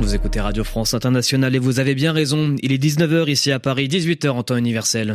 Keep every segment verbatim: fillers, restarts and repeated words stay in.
Vous écoutez Radio France Internationale et vous avez bien raison. Il est dix-neuf heures ici à Paris, dix-huit heures en temps universel.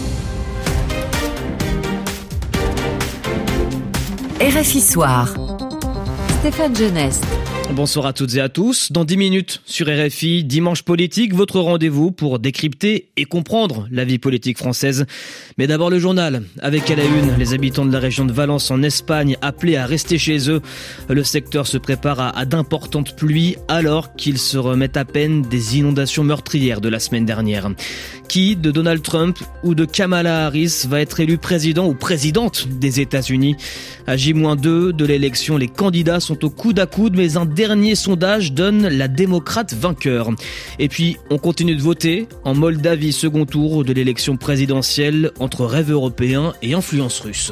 R F I Soir. Stéphane Genest. Bonsoir à toutes et à tous. Dans dix minutes sur R F I, Dimanche Politique, votre rendez-vous pour décrypter et comprendre la vie politique française. Mais d'abord le journal, avec à la une les habitants de la région de Valence en Espagne appelés à rester chez eux. Le secteur se prépare à, à d'importantes pluies alors qu'ils se remettent à peine des inondations meurtrières de la semaine dernière. Qui, de Donald Trump ou de Kamala Harris, va être élu président ou présidente des États-Unis? À J moins deux de l'élection, les candidats sont au coude à coude, mais un dernier sondage donne la démocrate vainqueur. Et puis, on continue de voter en Moldavie, second tour de l'élection présidentielle entre rêve européen et influence russe.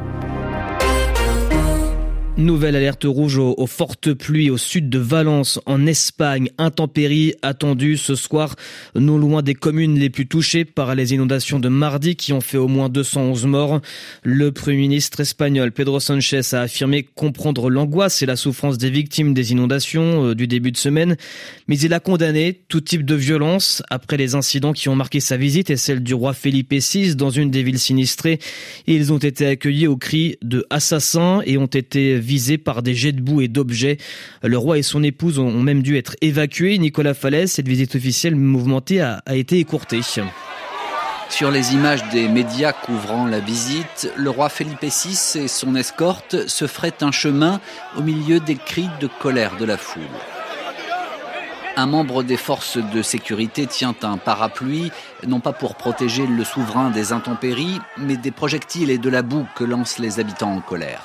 Nouvelle alerte rouge aux, aux fortes pluies au sud de Valence, en Espagne. Intempéries attendues ce soir, non loin des communes les plus touchées par les inondations de mardi qui ont fait au moins deux cent onze morts. Le Premier ministre espagnol Pedro Sánchez a affirmé comprendre l'angoisse et la souffrance des victimes des inondations euh, du début de semaine, mais il a condamné tout type de violence après les incidents qui ont marqué sa visite et celle du roi Felipe six dans une des villes sinistrées. Ils ont été accueillis au cri de assassins et ont été visés par des jets de boue et d'objets. Le roi et son épouse ont même dû être évacués. Nicolas Falaise, cette visite officielle mouvementée a, a été écourtée. Sur les images des médias couvrant la visite, le roi Felipe six et son escorte se feraient un chemin au milieu des cris de colère de la foule. Un membre des forces de sécurité tient un parapluie, non pas pour protéger le souverain des intempéries, mais des projectiles et de la boue que lancent les habitants en colère.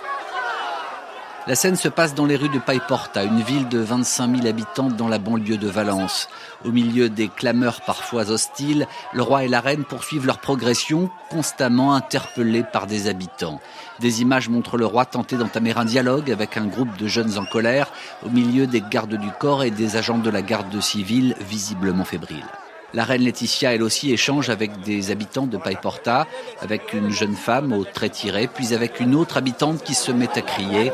La scène se passe dans les rues de Paiporta, une ville de vingt-cinq mille habitants dans la banlieue de Valence. Au milieu des clameurs parfois hostiles, le roi et la reine poursuivent leur progression, constamment interpellés par des habitants. Des images montrent le roi tenter d'entamer un dialogue avec un groupe de jeunes en colère, au milieu des gardes du corps et des agents de la garde civile visiblement fébriles. La reine Laetitia, elle aussi, échange avec des habitants de Paiporta, avec une jeune femme aux traits tirés, puis avec une autre habitante qui se met à crier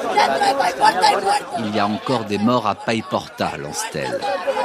« Il y a encore des morts à Paiporta », lance-t-elle.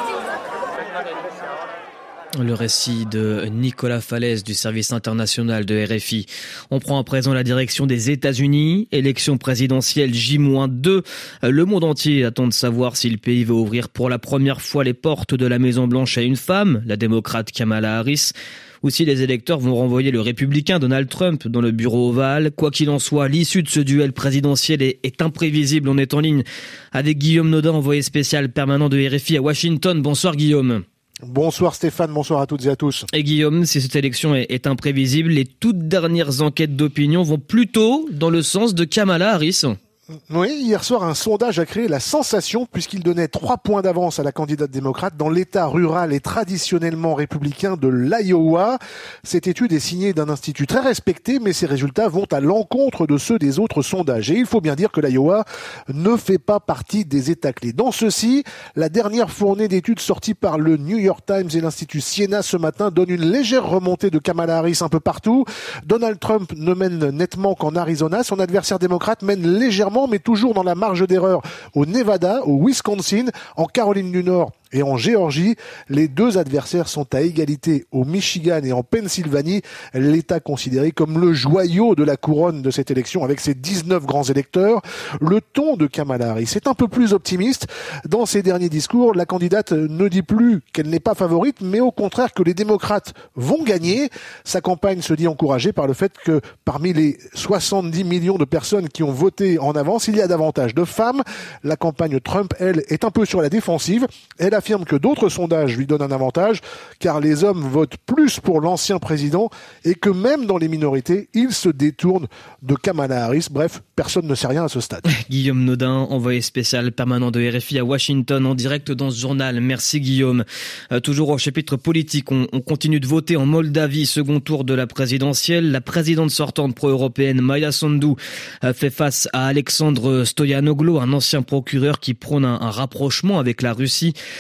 Le récit de Nicolas Falaise du service international de R F I. On prend à présent la direction des États-Unis. Élection présidentielle J moins deux. Le monde entier attend de savoir si le pays va ouvrir pour la première fois les portes de la Maison-Blanche à une femme, la démocrate Kamala Harris, ou si les électeurs vont renvoyer le républicain Donald Trump dans le bureau ovale. Quoi qu'il en soit, l'issue de ce duel présidentiel est, est imprévisible. On est en ligne avec Guillaume Nodin, envoyé spécial permanent de R F I à Washington. Bonsoir Guillaume. Bonsoir Stéphane, bonsoir à toutes et à tous. Et Guillaume, si cette élection est, est imprévisible, les toutes dernières enquêtes d'opinion vont plutôt dans le sens de Kamala Harris. Oui, hier soir, un sondage a créé la sensation puisqu'il donnait trois points d'avance à la candidate démocrate dans l'état rural et traditionnellement républicain de l'Iowa. Cette étude est signée d'un institut très respecté, mais ses résultats vont à l'encontre de ceux des autres sondages. Et il faut bien dire que l'Iowa ne fait pas partie des États clés. Dans ceci, la dernière fournée d'études sortie par le New York Times et l'Institut Siena ce matin donne une légère remontée de Kamala Harris un peu partout. Donald Trump ne mène nettement qu'en Arizona. Son adversaire démocrate mène légèrement, mais toujours dans la marge d'erreur au Nevada, au Wisconsin, en Caroline du Nord et en Géorgie. Les deux adversaires sont à égalité au Michigan et en Pennsylvanie, l'État considéré comme le joyau de la couronne de cette élection avec ses dix-neuf grands électeurs. Le ton de Kamala Harris est un peu plus optimiste. Dans ses derniers discours, la candidate ne dit plus qu'elle n'est pas favorite, mais au contraire que les démocrates vont gagner. Sa campagne se dit encouragée par le fait que parmi les soixante-dix millions de personnes qui ont voté en avance, il y a davantage de femmes. La campagne Trump, elle, est un peu sur la défensive. Elle affirme que d'autres sondages lui donnent un avantage, car les hommes votent plus pour l'ancien président et que même dans les minorités, ils se détournent de Kamala Harris. Bref, personne ne sait rien à ce stade. Guillaume Nodin, envoyé spécial permanent de R F I à Washington, en direct dans ce journal. Merci Guillaume. Euh, toujours au chapitre politique, on, on continue de voter en Moldavie, second tour de la présidentielle. La présidente sortante pro-européenne Maia Sandu euh, fait face à Alexandre Stoyanoglu, un ancien procureur qui prône un, un rapprochement avec la Russie.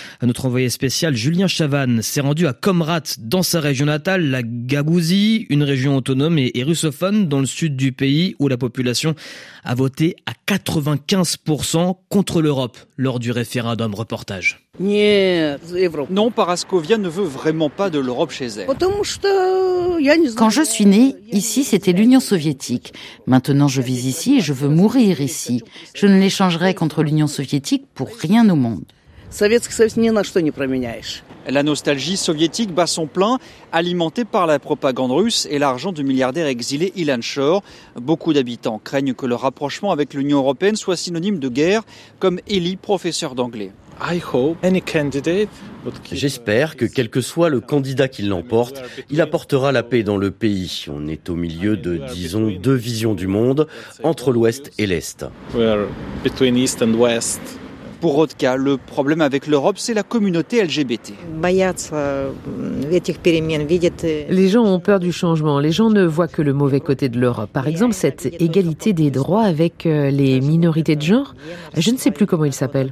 Notre envoyé spécial Julien Chavannes s'est rendu à Comrat, dans sa région natale, la Gagouzie, une région autonome et, et russophone dans le sud du pays où la population a voté à quatre-vingt-quinze pour cent contre l'Europe lors du référendum. Reportage. Non, Paraskovia ne veut vraiment pas de l'Europe chez elle. Quand je suis née, ici c'était l'Union soviétique. Maintenant je vis ici et je veux mourir ici. Je ne l'échangerai contre l'Union soviétique pour rien au monde. La nostalgie soviétique bat son plein, alimentée par la propagande russe et l'argent du milliardaire exilé Ilan Shor. Beaucoup d'habitants craignent que le rapprochement avec l'Union européenne soit synonyme de guerre, comme Eli, professeur d'anglais. J'espère que quel que soit le candidat qui l'emporte, il apportera la paix dans le pays. On est au milieu de, disons, deux visions du monde, entre l'Ouest et l'Est. Pour Rodka, le problème avec l'Europe, c'est la communauté L G B T. Les gens ont peur du changement. Les gens ne voient que le mauvais côté de l'Europe. Par exemple, cette égalité des droits avec les minorités de genre. Je ne sais plus comment il s'appelle.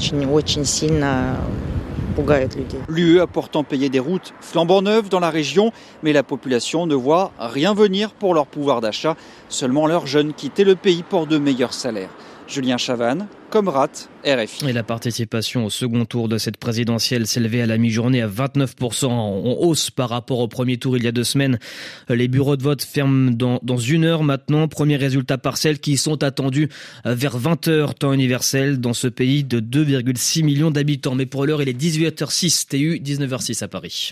L'U E a pourtant payé des routes flambant neuves dans la région, mais la population ne voit rien venir pour leur pouvoir d'achat. Seulement leurs jeunes quittaient le pays pour de meilleurs salaires. Julien Chavannes, Comrat, R F I. Et la participation au second tour de cette présidentielle s'élevait à la mi-journée à vingt-neuf pour cent, en hausse par rapport au premier tour il y a deux semaines. Les bureaux de vote ferment dans, dans une heure maintenant. Premiers résultats partiels qui sont attendus vers vingt heures, temps universel, dans ce pays de deux virgule six millions d'habitants. Mais pour l'heure, il est dix-huit heures six, T U, dix-neuf heures six à Paris.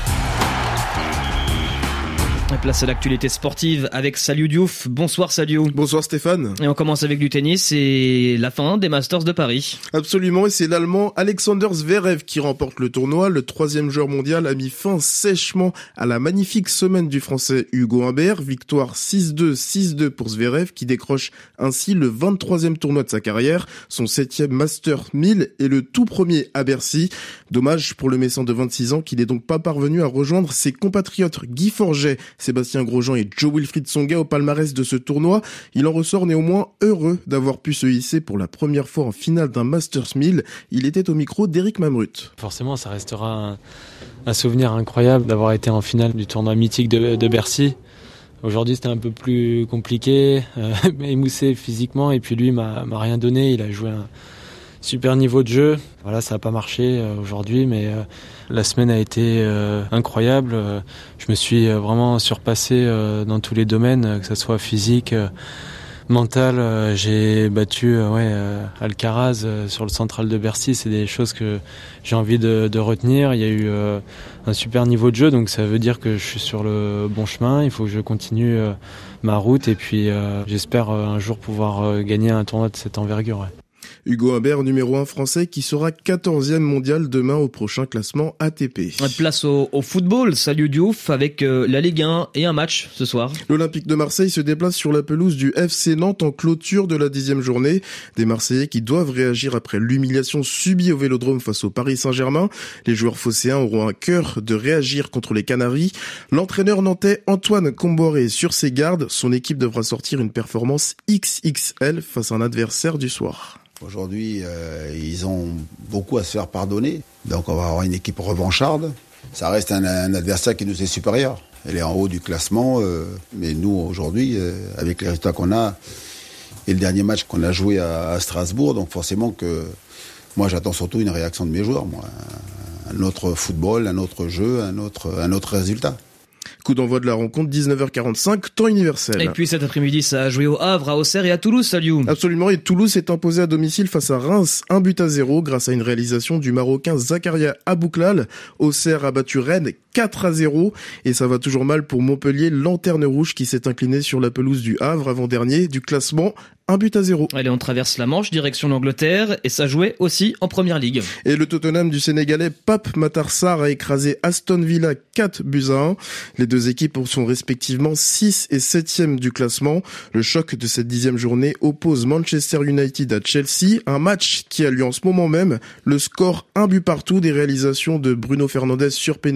Place à l'actualité sportive avec Saliou Diouf. Bonsoir Saliou. Bonsoir Stéphane. Et on commence avec du tennis et la fin des Masters de Paris. Absolument, et c'est l'Allemand Alexander Zverev qui remporte le tournoi. Le troisième joueur mondial a mis fin sèchement à la magnifique semaine du Français Hugo Humbert. Victoire six deux, six deux pour Zverev qui décroche ainsi le vingt-troisième tournoi de sa carrière, son septième Master mille et le tout premier à Bercy. Dommage pour le Messin de vingt-six ans qui n'est donc pas parvenu à rejoindre ses compatriotes Guy Forget, Sébastien Grosjean et Joe-Wilfried Tsonga au palmarès de ce tournoi. Il en ressort néanmoins heureux d'avoir pu se hisser pour la première fois en finale d'un Masters mille. Il était au micro d'Éric Mamrut. Forcément, ça restera un, un souvenir incroyable d'avoir été en finale du tournoi mythique de, de Bercy. Aujourd'hui, c'était un peu plus compliqué, euh, émoussé physiquement, et puis lui m'a, m'a rien donné. Il a joué un super niveau de jeu. Voilà, ça n'a pas marché euh, aujourd'hui, mais euh, la semaine a été euh, incroyable. Euh, je me suis euh, vraiment surpassé euh, dans tous les domaines, euh, que ce soit physique, euh, mental. Euh, j'ai battu euh, ouais, euh, Alcaraz euh, sur le central de Bercy. C'est des choses que j'ai envie de, de retenir. Il y a eu euh, un super niveau de jeu, donc ça veut dire que je suis sur le bon chemin. Il faut que je continue euh, ma route et puis euh, j'espère euh, un jour pouvoir euh, gagner un tournoi de cette envergure. Ouais. Hugo Humbert, numéro un français, qui sera quatorzième mondial demain au prochain classement A T P. Place au, au football, Saliou Diouf, avec euh, la Ligue un et un match ce soir. L'Olympique de Marseille se déplace sur la pelouse du F C Nantes en clôture de la dixième journée. Des Marseillais qui doivent réagir après l'humiliation subie au Vélodrome face au Paris Saint-Germain. Les joueurs phocéens auront à cœur de réagir contre les Canaries. L'entraîneur nantais Antoine Comboiré est sur ses gardes. Son équipe devra sortir une performance X X L face à un adversaire du soir. Aujourd'hui, euh, ils ont beaucoup à se faire pardonner. Donc on va avoir une équipe revancharde. Ça reste un, un adversaire qui nous est supérieur. Elle est en haut du classement. Euh, mais nous, aujourd'hui, euh, avec les résultats qu'on a et le dernier match qu'on a joué à, à Strasbourg, donc forcément que moi, j'attends surtout une réaction de mes joueurs. Moi. Un autre football, un autre jeu, un autre, un autre résultat. Coup d'envoi de la rencontre, dix-neuf heures quarante-cinq, temps universel. Et puis cet après-midi, ça a joué au Havre, à Auxerre et à Toulouse, Saliou. Absolument, et Toulouse s'est imposé à domicile face à Reims, un but à zéro, grâce à une réalisation du Marocain Zakaria Abouklal. Auxerre a battu Rennes quatre à zéro, et ça va toujours mal pour Montpellier, lanterne rouge qui s'est incliné sur la pelouse du Havre, avant-dernier du classement. Un but à zéro. Allez, on traverse la Manche, direction l'Angleterre, et ça jouait aussi en Première Ligue. Et le Tottenham du Sénégalais Pape Matar Sarr a écrasé Aston Villa quatre buts à un. Les deux équipes sont respectivement six et septième du classement. Le choc de cette dixième journée oppose Manchester United à Chelsea, un match qui a lieu en ce moment même. Le score un but partout, des réalisations de Bruno Fernandes sur penalty.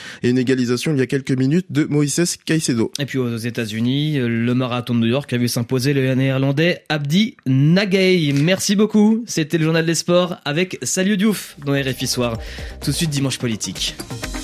et une égalisation il y a quelques minutes de Moïse Caicedo. Et puis aux États-Unis, le marathon de New York a vu s'imposer le néerlandais Abdi Nagay. Merci beaucoup. C'était le journal des sports avec Salut Diouf dans R F I Soir. Tout de suite, Dimanche Politique.